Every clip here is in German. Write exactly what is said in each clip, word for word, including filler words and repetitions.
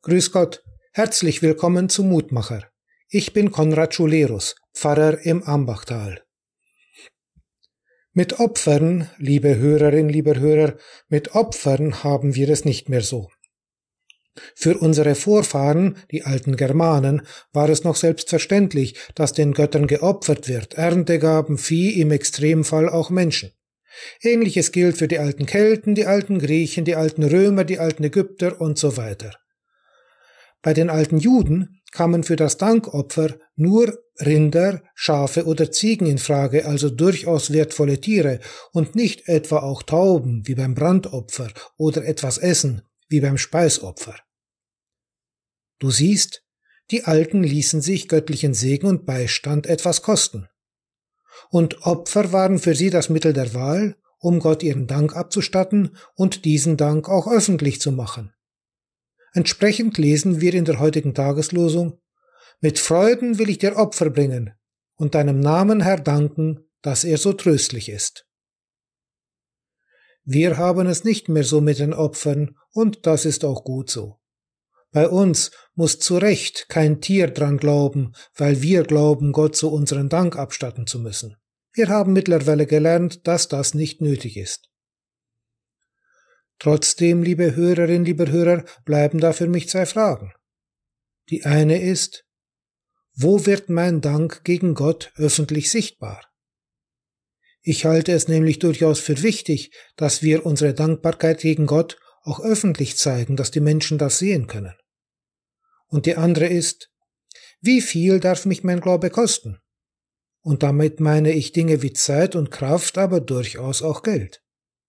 Grüß Gott, herzlich willkommen zu Mutmacher. Ich bin Konrad Schulerus, Pfarrer im Ambachtal. Mit Opfern, liebe Hörerinnen, liebe Hörer, mit Opfern haben wir es nicht mehr so. Für unsere Vorfahren, die alten Germanen, war es noch selbstverständlich, dass den Göttern geopfert wird, Erntegaben, Vieh, im Extremfall auch Menschen. Ähnliches gilt für die alten Kelten, die alten Griechen, die alten Römer, die alten Ägypter und so weiter. Bei den alten Juden kamen für das Dankopfer nur Rinder, Schafe oder Ziegen in Frage, also durchaus wertvolle Tiere, und nicht etwa auch Tauben wie beim Brandopfer oder etwas Essen wie beim Speisopfer. Du siehst, die Alten ließen sich göttlichen Segen und Beistand etwas kosten. Und Opfer waren für sie das Mittel der Wahl, um Gott ihren Dank abzustatten und diesen Dank auch öffentlich zu machen. Entsprechend lesen wir in der heutigen Tageslosung: Mit Freuden will ich dir Opfer bringen und deinem Namen, Herr, danken, dass er so tröstlich ist. Wir haben es nicht mehr so mit den Opfern, und das ist auch gut so. Bei uns muss zu Recht kein Tier dran glauben, weil wir glauben, Gott so unseren Dank abstatten zu müssen. Wir haben mittlerweile gelernt, dass das nicht nötig ist. Trotzdem, liebe Hörerinnen, liebe Hörer, bleiben da für mich zwei Fragen. Die eine ist: Wo wird mein Dank gegen Gott öffentlich sichtbar? Ich halte es nämlich durchaus für wichtig, dass wir unsere Dankbarkeit gegen Gott auch öffentlich zeigen, dass die Menschen das sehen können. Und die andere ist: Wie viel darf mich mein Glaube kosten? Und damit meine ich Dinge wie Zeit und Kraft, aber durchaus auch Geld.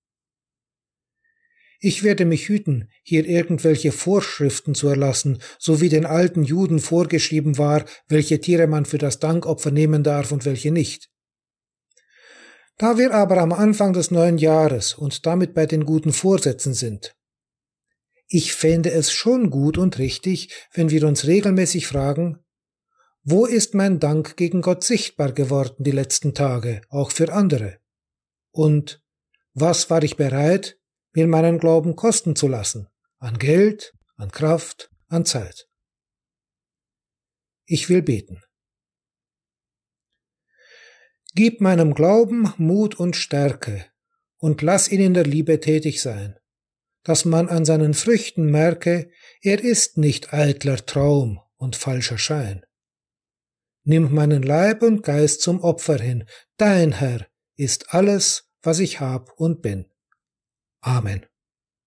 Ich werde mich hüten, hier irgendwelche Vorschriften zu erlassen, so wie den alten Juden vorgeschrieben war, welche Tiere man für das Dankopfer nehmen darf und welche nicht. Da wir aber am Anfang des neuen Jahres und damit bei den guten Vorsätzen sind, ich fände es schon gut und richtig, wenn wir uns regelmäßig fragen: Wo ist mein Dank gegen Gott sichtbar geworden die letzten Tage, auch für andere? Und was war ich bereit, mir meinen Glauben kosten zu lassen, an Geld, an Kraft, an Zeit? Ich will beten. Gib meinem Glauben Mut und Stärke und lass ihn in der Liebe tätig sein, dass man an seinen Früchten merke, er ist nicht eitler Traum und falscher Schein. Nimm meinen Leib und Geist zum Opfer hin, dein Herr ist alles, was ich hab und bin. Amen.